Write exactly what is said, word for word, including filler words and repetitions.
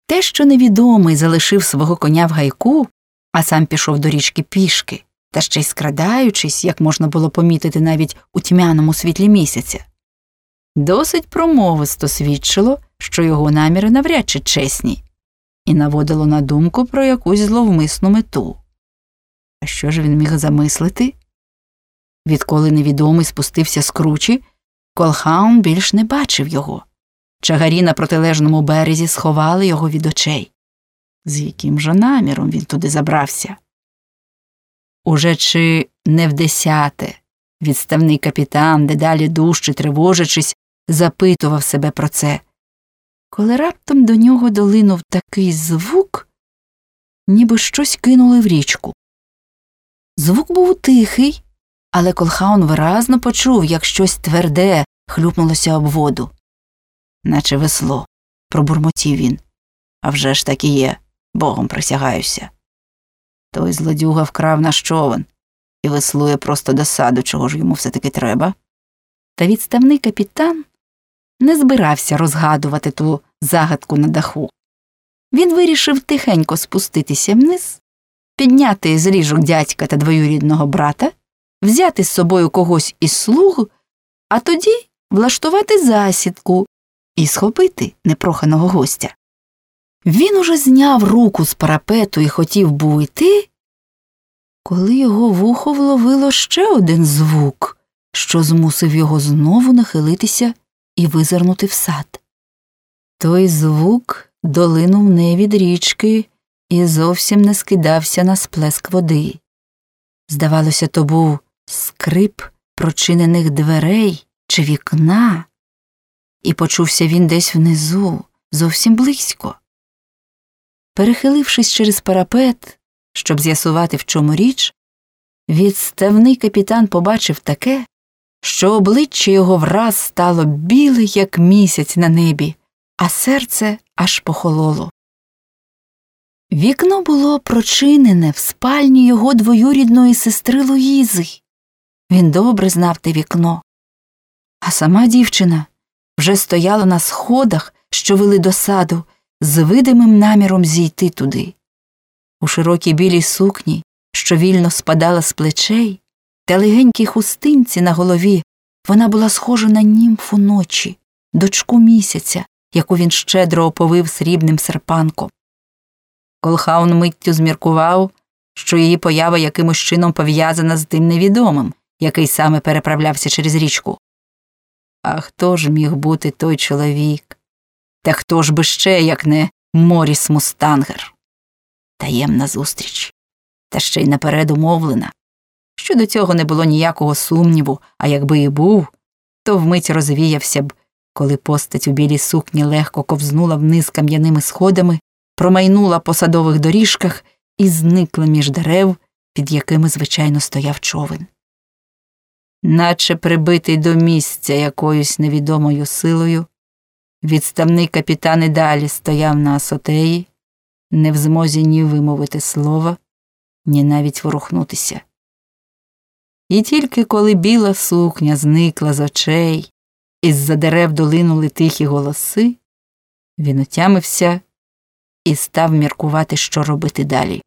Те, що невідомий залишив свого коня в гайку, а сам пішов до річки пішки, та ще й скрадаючись, як можна було помітити навіть у тьмяному світлі місяця, досить промовисто свідчило, що його наміри навряд чи чесні, і наводило на думку про якусь зловмисну мету. А що ж він міг замислити? Відколи невідомий спустився з кручі, Колхаун більш не бачив його. Чагарі на протилежному березі сховали його від очей. З яким же наміром він туди забрався? Уже чи не вдесяте відставний капітан, дедалі дужче тривожачись, запитував себе про це, коли раптом до нього долинув такий звук, ніби щось кинули в річку. Звук був тихий, але Колхаун виразно почув, як щось тверде хлюпнулося об воду. Наче весло, пробурмотів він. А вже ж так і є, Богом присягаюся. Той злодюга вкрав наш човен і веслує просто до саду, чого ж йому все-таки треба. Та відставний капітан не збирався розгадувати ту загадку на даху. Він вирішив тихенько спуститися вниз, підняти з ліжок дядька та двоюрідного брата, взяти з собою когось із слуг, а тоді влаштувати засідку і схопити непроханого гостя. Він уже зняв руку з парапету і хотів був іти, коли його вухо вловило ще один звук, що змусив його знову нахилитися і визирнути в сад. Той звук долинув не від річки і зовсім не скидався на сплеск води. Здавалося, то був скрип прочинених дверей чи вікна, і почувся він десь внизу, зовсім близько. Перехилившись через парапет, щоб з'ясувати, в чому річ, відставний капітан побачив таке, що обличчя його враз стало біле, як місяць на небі, а серце аж похололо. Вікно було прочинене в спальні його двоюрідної сестри Луїзи. Він добре знав те вікно. А сама дівчина вже стояла на сходах, що вели до саду, з видимим наміром зійти туди. У широкій білій сукні, що вільно спадала з плечей, та легенькій хустинці на голові, вона була схожа на німфу ночі, дочку місяця, яку він щедро оповив срібним серпанком. Колхаун миттю зміркував, що її поява якимось чином пов'язана з тим невідомим, який саме переправлявся через річку. А хто ж міг бути той чоловік? Та хто ж би ще, як не Моріс Мустангер? Таємна зустріч, та ще й наперед умовлена. Щодо цього не було ніякого сумніву, а якби і був, то вмить розвіявся б, коли постать у білій сукні легко ковзнула вниз кам'яними сходами, промайнула по садових доріжках і зникла між дерев, під якими, звичайно, стояв човен. Наче прибитий до місця якоюсь невідомою силою, відставний капітан і далі стояв на асотеї, не в змозі ні вимовити слова, ні навіть ворухнутися. І тільки коли біла сукня зникла з очей, із-за дерев долинули тихі голоси, він отямився і став міркувати, що робити далі.